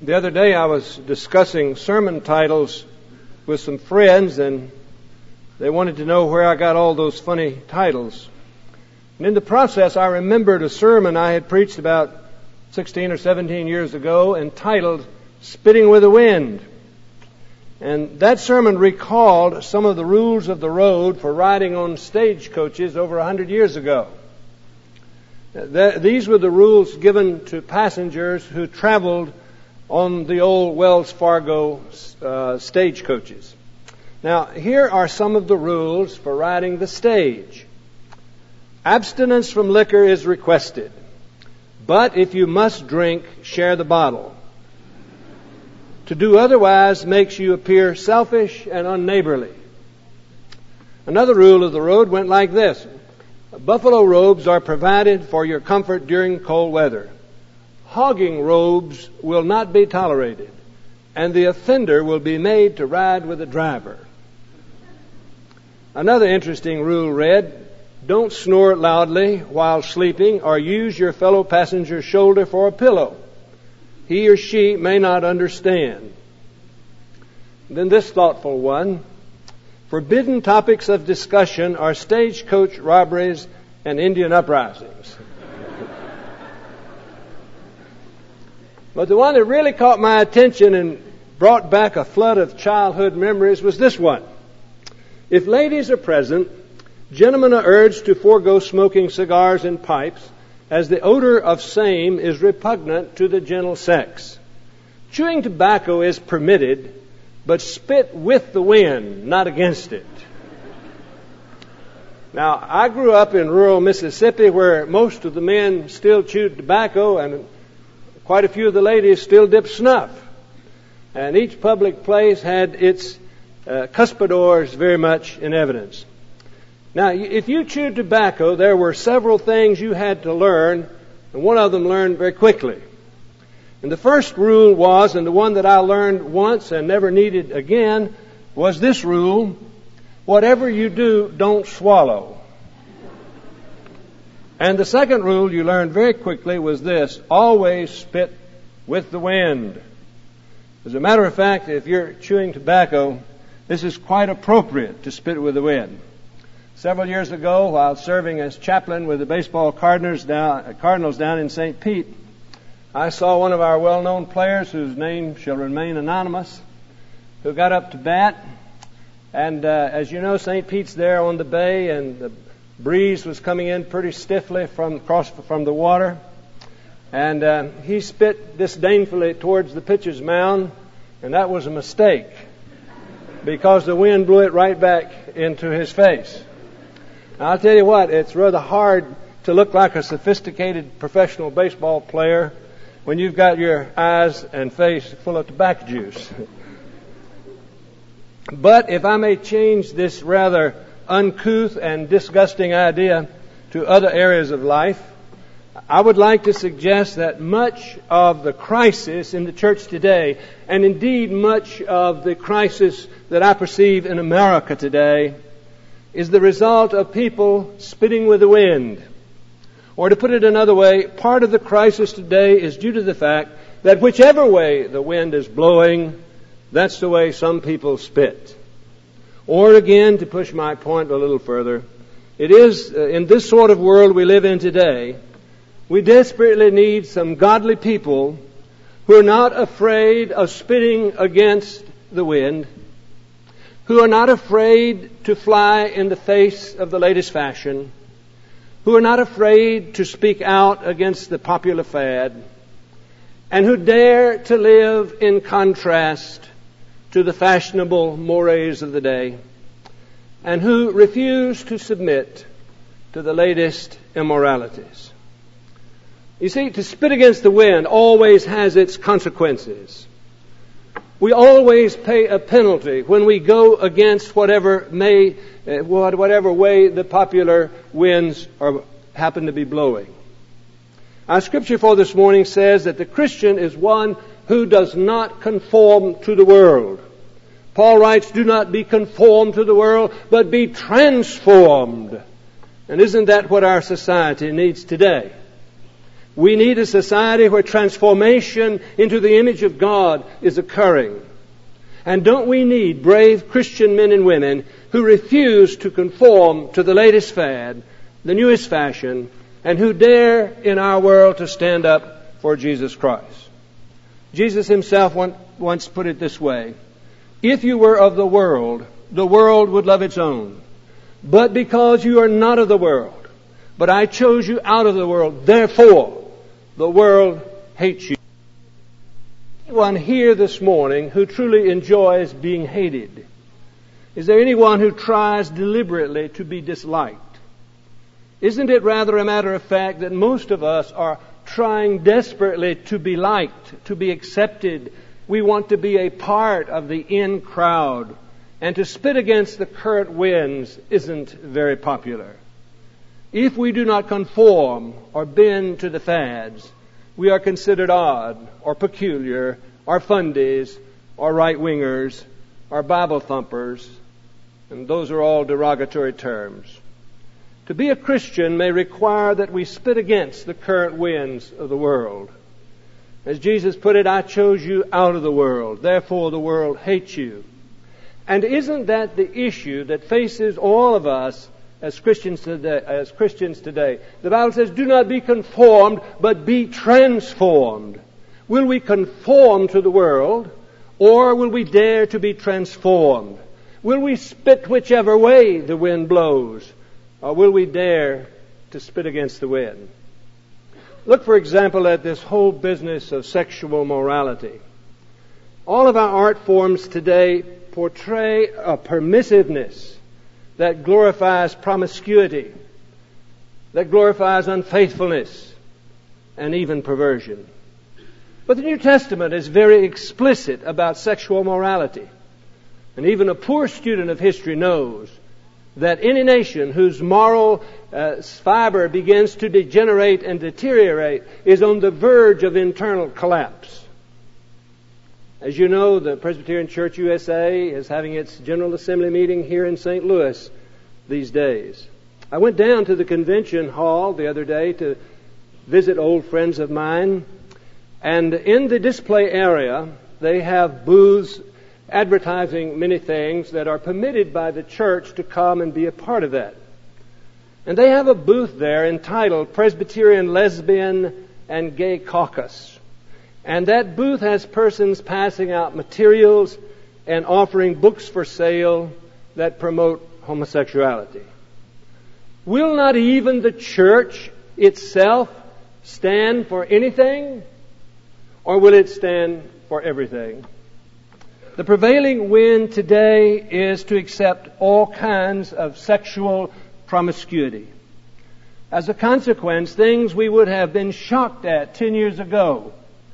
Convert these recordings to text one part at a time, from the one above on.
The other day I was discussing sermon titles with some friends, and they wanted to know where I got all those funny titles. And in the process, I remembered a sermon I had preached about 16 or 17 years ago entitled Spitting with the Wind. And that sermon recalled some of the rules of the road for riding on stagecoaches over 100 years ago. These were the rules given to passengers who traveled on the old Wells Fargo stagecoaches. Now, here are some of the rules for riding the stage. Abstinence from liquor is requested, but if you must drink, share the bottle. To do otherwise makes you appear selfish and unneighborly. Another rule of the road went like this. Buffalo robes are provided for your comfort during cold weather. Hogging robes will not be tolerated, and the offender will be made to ride with the driver. Another interesting rule read, don't snore loudly while sleeping or use your fellow passenger's shoulder for a pillow. He or she may not understand. Then this thoughtful one, forbidden topics of discussion are stagecoach robberies and Indian uprisings. But the one that really caught my attention and brought back a flood of childhood memories was this one. If ladies are present, gentlemen are urged to forego smoking cigars and pipes, as the odor of same is repugnant to the gentle sex. Chewing tobacco is permitted, but spit with the wind, not against it. Now, I grew up in rural Mississippi where most of the men still chewed tobacco and quite a few of the ladies still dipped snuff. And each public place had its cuspidors very much in evidence. Now, if you chewed tobacco, there were several things you had to learn, and one of them learned very quickly. And the first rule was, and the one that I learned once and never needed again, was this rule: whatever you do, don't swallow. And the second rule you learned very quickly was this: always spit with the wind. As a matter of fact, if you're chewing tobacco, this is quite appropriate to spit with the wind. Several years ago, while serving as chaplain with the baseball Cardinals down in St. Pete, I saw one of our well-known players, whose name shall remain anonymous, who got up to bat. And as you know, St. Pete's there on the bay, and the breeze was coming in pretty stiffly from the water. And he spit disdainfully towards the pitcher's mound, and that was a mistake, because the wind blew it right back into his face. Now, I'll tell you what, it's rather hard to look like a sophisticated professional baseball player when you've got your eyes and face full of tobacco juice. But if I may change this rather uncouth and disgusting idea to other areas of life, I would like to suggest that much of the crisis in the church today, and indeed much of the crisis that I perceive in America today, is the result of people spitting with the wind. Or to put it another way, part of the crisis today is due to the fact that whichever way the wind is blowing, that's the way some people spit. Or again, to push my point a little further, it is in this sort of world we live in today, we desperately need some godly people who are not afraid of spitting against the wind, who are not afraid to fly in the face of the latest fashion, who are not afraid to speak out against the popular fad, and who dare to live in contrast to the fashionable mores of the day, and who refuse to submit to the latest immoralities. You see, to spit against the wind always has its consequences. We always pay a penalty when we go against whatever way the popular winds happen to be blowing. Our scripture for this morning says that the Christian is one who does not conform to the world. Paul writes, do not be conformed to the world, but be transformed. And isn't that what our society needs today? We need a society where transformation into the image of God is occurring. And don't we need brave Christian men and women who refuse to conform to the latest fad, the newest fashion, and who dare in our world to stand up for Jesus Christ? Jesus himself once put it this way: if you were of the world would love its own. But because you are not of the world, but I chose you out of the world, therefore the world hates you. Anyone here this morning who truly enjoys being hated? Is there anyone who tries deliberately to be disliked? Isn't it rather a matter of fact that most of us are trying desperately to be liked, to be accepted? We want to be a part of the in crowd. And to spit against the current winds isn't very popular. If we do not conform or bend to the fads, we are considered odd or peculiar or fundies or right-wingers or Bible thumpers, and those are all derogatory terms. To be a Christian may require that we spit against the current winds of the world. As Jesus put it, I chose you out of the world, therefore the world hates you. And isn't that the issue that faces all of us as Christians today? The Bible says, do not be conformed, but be transformed. Will we conform to the world, or will we dare to be transformed? Will we spit whichever way the wind blows, or will we dare to spit against the wind? Look, for example, at this whole business of sexual morality. All of our art forms today portray a permissiveness that glorifies promiscuity, that glorifies unfaithfulness, and even perversion. But the New Testament is very explicit about sexual morality. And even a poor student of history knows that any nation whose moral fiber begins to degenerate and deteriorate is on the verge of internal collapse. As you know, the Presbyterian Church USA is having its General Assembly meeting here in St. Louis these days. I went down to the convention hall the other day to visit old friends of mine, and in the display area they have booths advertising many things that are permitted by the church to come and be a part of that. And they have a booth there entitled Presbyterian Lesbian and Gay Caucus. And that booth has persons passing out materials and offering books for sale that promote homosexuality. Will not even the church itself stand for anything? Or will it stand for everything? The prevailing wind today is to accept all kinds of sexual promiscuity. As a consequence, things we would have been shocked at 10 years ago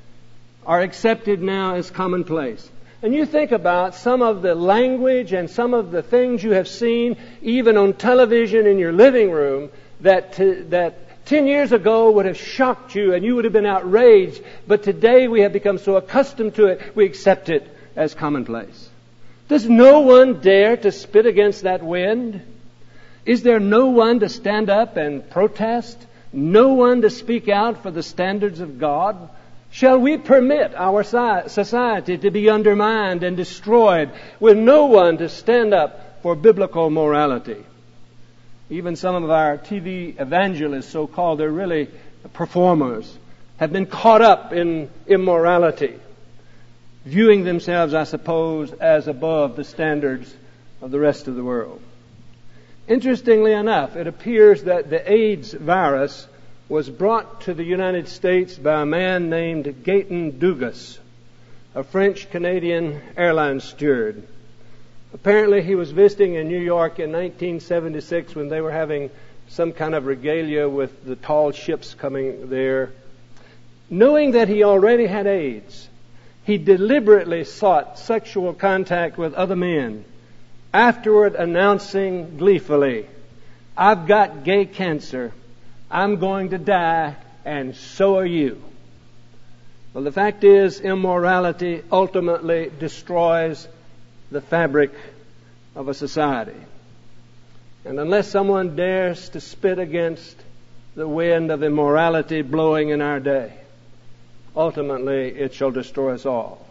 are accepted now as commonplace. And you think about some of the language and some of the things you have seen even on television in your living room that 10 years ago would have shocked you and you would have been outraged, but today we have become so accustomed to it, we accept it as commonplace. Does no one dare to spit against that wind? Is there no one to stand up and protest? No one to speak out for the standards of God? Shall we permit our society to be undermined and destroyed with no one to stand up for biblical morality? Even some of our TV evangelists, so-called, they're really performers, have been caught up in immorality, viewing themselves, I suppose, as above the standards of the rest of the world. Interestingly enough, it appears that the AIDS virus was brought to the United States by a man named Gaeton Dugas, a French-Canadian airline steward. Apparently he was visiting in New York in 1976 when they were having some kind of regalia with the tall ships coming there. Knowing that he already had AIDS, he deliberately sought sexual contact with other men, afterward announcing gleefully, "I've got gay cancer. I'm going to die, and so are you." Well, the fact is, immorality ultimately destroys the fabric of a society. And unless someone dares to spit against the wind of immorality blowing in our day. Ultimately, it shall destroy us all.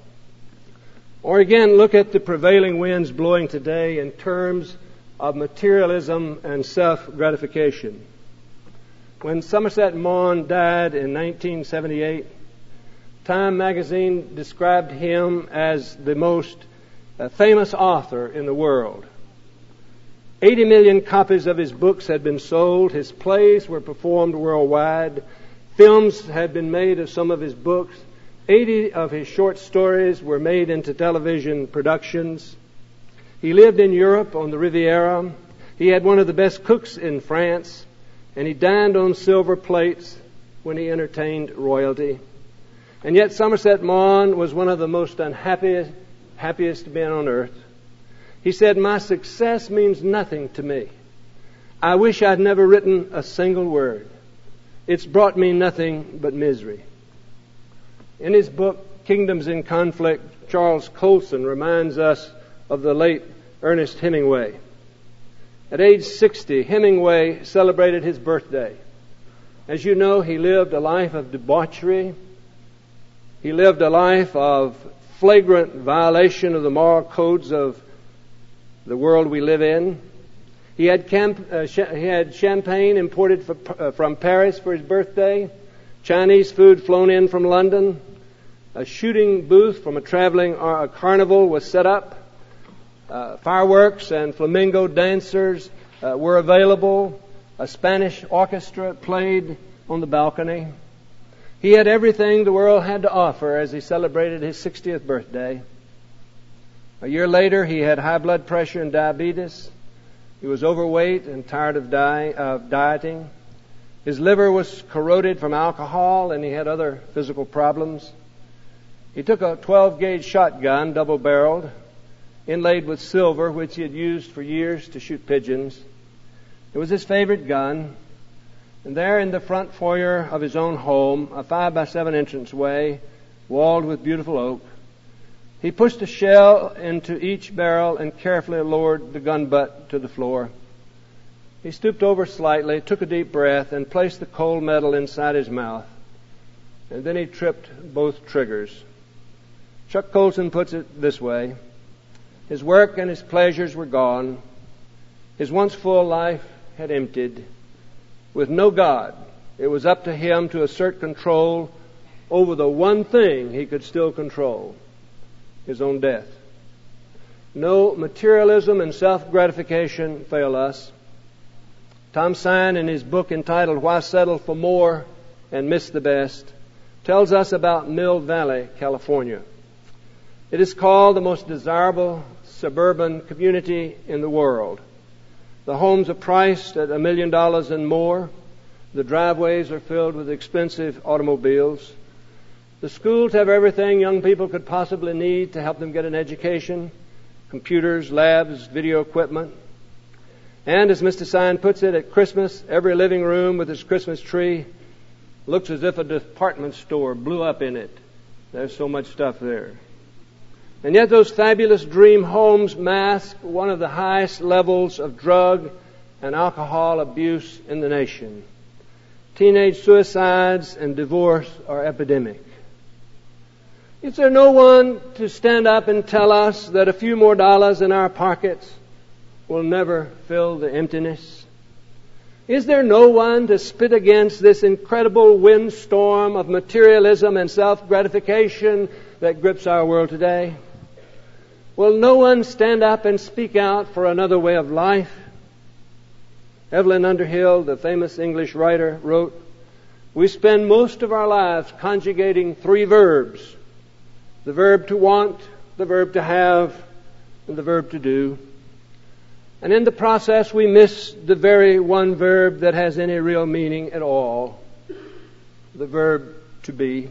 Or again, look at the prevailing winds blowing today in terms of materialism and self-gratification. When Somerset Maugham died in 1978, Time magazine described him as the most famous author in the world. 80 million copies of his books had been sold. His plays were performed worldwide. Films had been made of some of his books. 80 of his short stories were made into television productions. He lived in Europe on the Riviera. He had one of the best cooks in France, and he dined on silver plates when he entertained royalty. And yet Somerset Maugham was one of the most happiest men on earth. He said, "My success means nothing to me. I wish I'd never written a single word. It's brought me nothing but misery." In his book, Kingdoms in Conflict, Charles Colson reminds us of the late Ernest Hemingway. At age 60, Hemingway celebrated his birthday. As you know, he lived a life of debauchery. He lived a life of flagrant violation of the moral codes of the world we live in. He had champagne imported from Paris for his birthday, Chinese food flown in from London, a shooting booth from a traveling carnival was set up, fireworks and flamingo dancers were available, a Spanish orchestra played on the balcony. He had everything the world had to offer as he celebrated his 60th birthday. A year later, he had high blood pressure and diabetes. He was overweight and tired of dieting. His liver was corroded from alcohol, and he had other physical problems. He took a 12-gauge shotgun, double-barreled, inlaid with silver, which he had used for years to shoot pigeons. It was his favorite gun. And there in the front foyer of his own home, a 5x7 entranceway, walled with beautiful oak, he pushed a shell into each barrel and carefully lowered the gun butt to the floor. He stooped over slightly, took a deep breath, and placed the cold metal inside his mouth. And then he tripped both triggers. Chuck Colson puts it this way: his work and his pleasures were gone. His once full life had emptied. With no God, it was up to him to assert control over the one thing he could still control, his own death. No, materialism and self-gratification fail us. Tom Sine, in his book entitled Why Settle for More and Miss the Best, tells us about Mill Valley, California. It is called the most desirable suburban community in the world. The homes are priced at $1 million and more. The driveways are filled with expensive automobiles. The schools have everything young people could possibly need to help them get an education: computers, labs, video equipment. And as Mr. Sine puts it, at Christmas, every living room with its Christmas tree looks as if a department store blew up in it. There's so much stuff there. And yet those fabulous dream homes mask one of the highest levels of drug and alcohol abuse in the nation. Teenage suicides and divorce are epidemic. Is there no one to stand up and tell us that a few more dollars in our pockets will never fill the emptiness? Is there no one to spit against this incredible windstorm of materialism and self-gratification that grips our world today? Will no one stand up and speak out for another way of life? Evelyn Underhill, the famous English writer, wrote, "We spend most of our lives conjugating 3 verbs: the verb to want, the verb to have, and the verb to do. And in the process, we miss the very one verb that has any real meaning at all: the verb to be."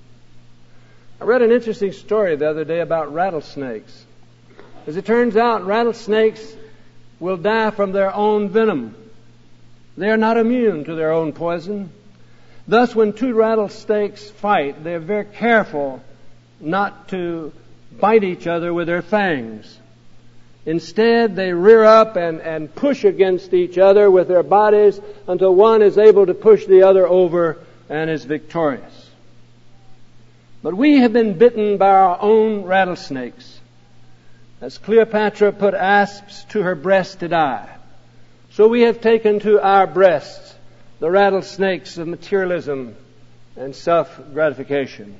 I read an interesting story the other day about rattlesnakes. As it turns out, rattlesnakes will die from their own venom. They are not immune to their own poison. Thus, when 2 rattlesnakes fight, they are very careful not to bite each other with their fangs. Instead, they rear up and push against each other with their bodies until one is able to push the other over and is victorious. But we have been bitten by our own rattlesnakes. As Cleopatra put asps to her breast to die, so we have taken to our breasts the rattlesnakes of materialism and self-gratification.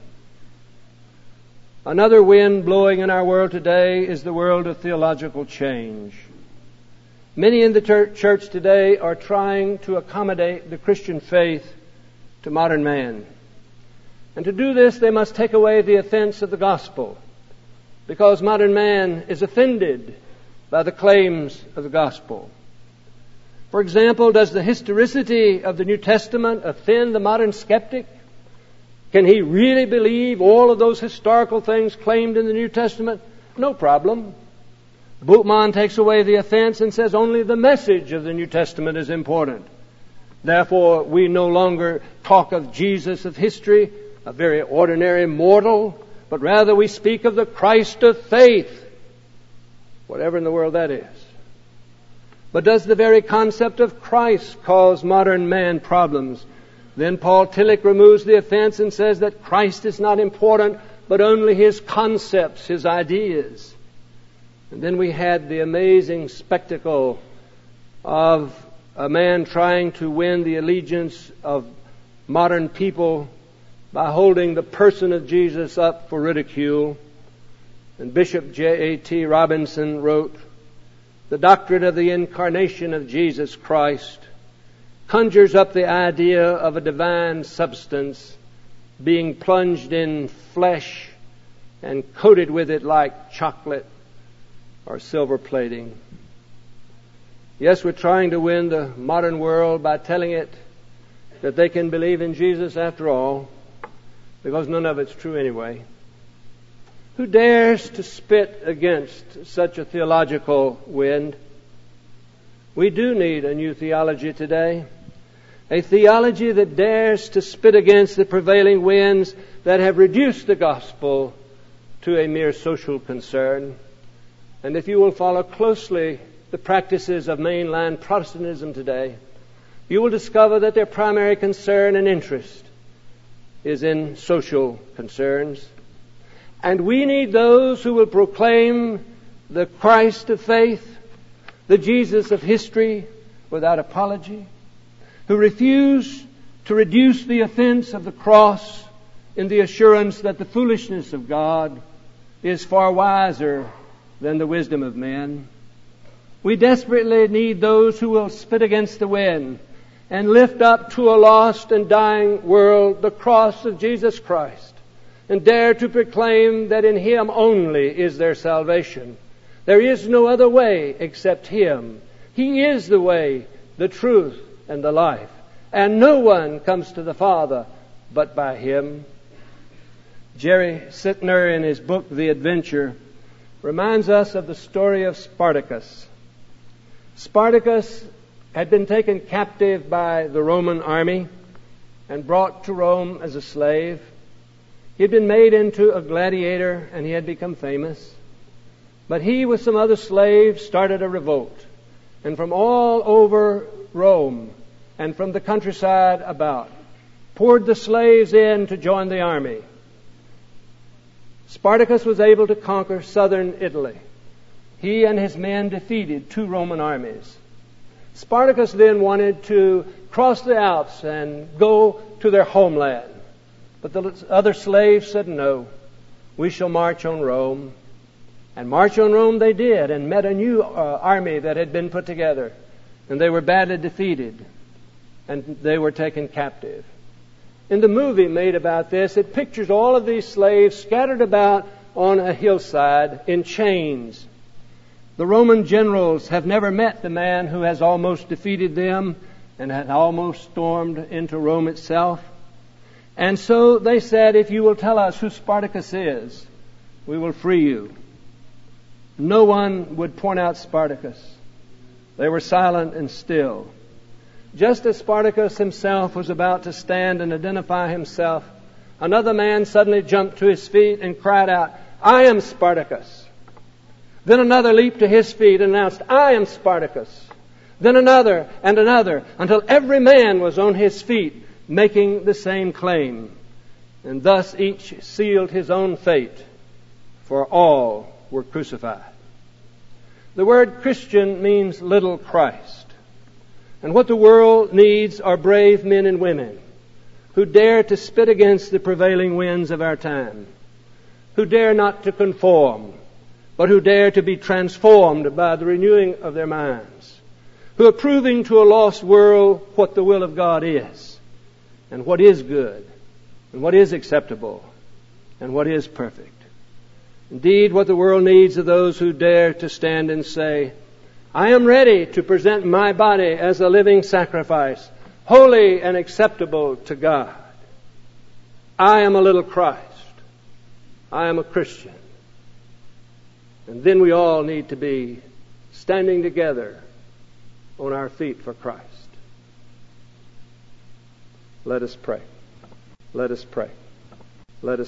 Another wind blowing in our world today is the world of theological change. Many in the church today are trying to accommodate the Christian faith to modern man. And to do this, they must take away the offense of the gospel, because modern man is offended by the claims of the gospel. For example, does the historicity of the New Testament offend the modern skeptic? Can he really believe all of those historical things claimed in the New Testament? No problem. Bultmann takes away the offense and says only the message of the New Testament is important. Therefore, we no longer talk of Jesus of history, a very ordinary mortal, but rather we speak of the Christ of faith, whatever in the world that is. But does the very concept of Christ cause modern man problems? Then Paul Tillich removes the offense and says that Christ is not important, but only his concepts, his ideas. And then we had the amazing spectacle of a man trying to win the allegiance of modern people by holding the person of Jesus up for ridicule. And Bishop J.A.T. Robinson wrote, "The doctrine of the incarnation of Jesus Christ conjures up the idea of a divine substance being plunged in flesh and coated with it like chocolate or silver plating." Yes, we're trying to win the modern world by telling it that they can believe in Jesus after all, because none of it's true anyway. Who dares to spit against such a theological wind? We do need a new theology today. A theology that dares to spit against the prevailing winds that have reduced the gospel to a mere social concern. And if you will follow closely the practices of mainline Protestantism today, you will discover that their primary concern and interest is in social concerns. And we need those who will proclaim the Christ of faith, the Jesus of history without apology, who refuse to reduce the offense of the cross in the assurance that the foolishness of God is far wiser than the wisdom of men. We desperately need those who will spit against the wind and lift up to a lost and dying world the cross of Jesus Christ, and dare to proclaim that in Him only is their salvation. There is no other way except Him. He is the way, the truth, and the life. And no one comes to the Father but by Him. Jerry Sittner, in his book, The Adventure, reminds us of the story of Spartacus. Spartacus had been taken captive by the Roman army and brought to Rome as a slave. He had been made into a gladiator and he had become famous. But he, with some other slaves, started a revolt. And from all over Rome and from the countryside about, poured the slaves in to join the army. Spartacus was able to conquer southern Italy. He and his men defeated 2 Roman armies. Spartacus then wanted to cross the Alps and go to their homeland. But the other slaves said, "No, we shall march on Rome." And march on Rome they did, and met a new army that had been put together. And they were badly defeated, and they were taken captive. In the movie made about this, it pictures all of these slaves scattered about on a hillside in chains. The Roman generals have never met the man who has almost defeated them and had almost stormed into Rome itself. And so they said, "If you will tell us who Spartacus is, we will free you." No one would point out Spartacus. They were silent and still. Just as Spartacus himself was about to stand and identify himself, another man suddenly jumped to his feet and cried out, "I am Spartacus. Then another leaped to his feet and announced, I am Spartacus. Then another and another, until every man was on his feet, making the same claim. And thus each sealed his own fate, for all were crucified. The word Christian means little Christ. And what the world needs are brave men and women who dare to spit against the prevailing winds of our time, who dare not to conform, but who dare to be transformed by the renewing of their minds, who are proving to a lost world what the will of God is, and what is good, and what is acceptable, and what is perfect. Indeed, what the world needs are those who dare to stand and say, I am ready to present my body as a living sacrifice, holy and acceptable to God. I am a little Christ. I am a Christian. And then we all need to be standing together on our feet for Christ. Let us pray. Let us pray. Let us